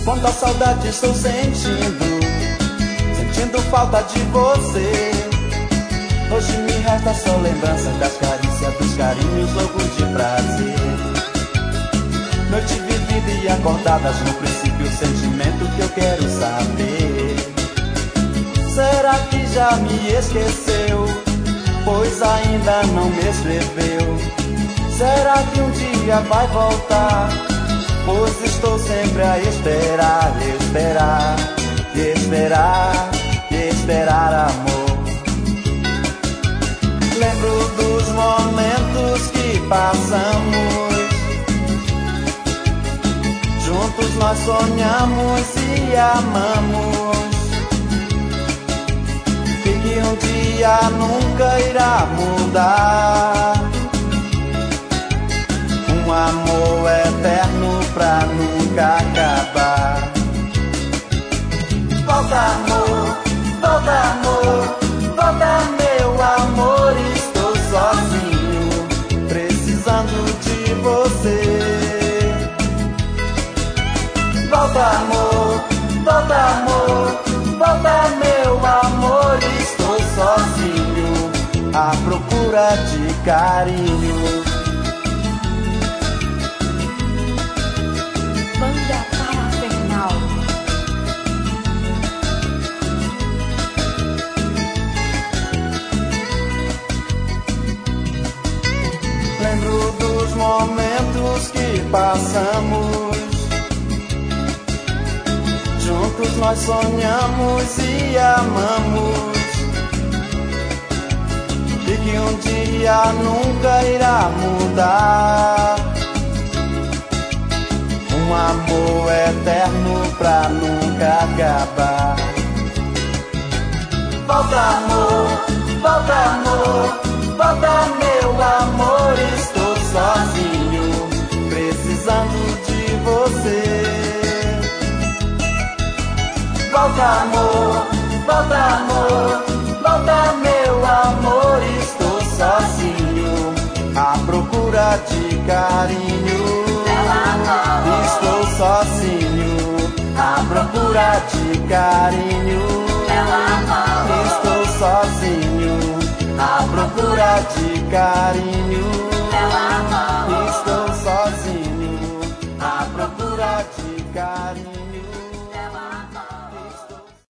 Quanta saudade estou sentindo, sentindo falta de você. Hoje me resta só lembrança das carícias, dos carinhos loucos de prazer. Noite vivida e acordadas, no princípio o sentimento que eu quero saber. Será que já me esqueceu, pois ainda não me escreveu? Será que um dia vai voltar, pois estou sempre a esperar, esperar, esperar, esperar amor. Lembro dos momentos que passamos, juntos nós sonhamos e amamos, e que um dia nunca irá mudar. Um amor eterno pra nunca acabar. Volta amor, volta amor, volta meu amor. Estou sozinho, precisando de você. Volta amor, volta amor, volta meu amor. Estou sozinho, à procura de carinho. Banda Parafernal. Lembro dos momentos que passamos, juntos nós sonhamos e amamos, e que um dia nunca irá mudar. Um amor eterno pra nunca acabar. Volta amor, volta amor, volta meu amor. Estou sozinho, precisando de você. Volta amor, volta amor, volta meu amor. Estou sozinho, à procura de carinho. Estou sozinho, à procura de carinho. Estou sozinho, à procura de carinho. Estou sozinho, à procura de carinho.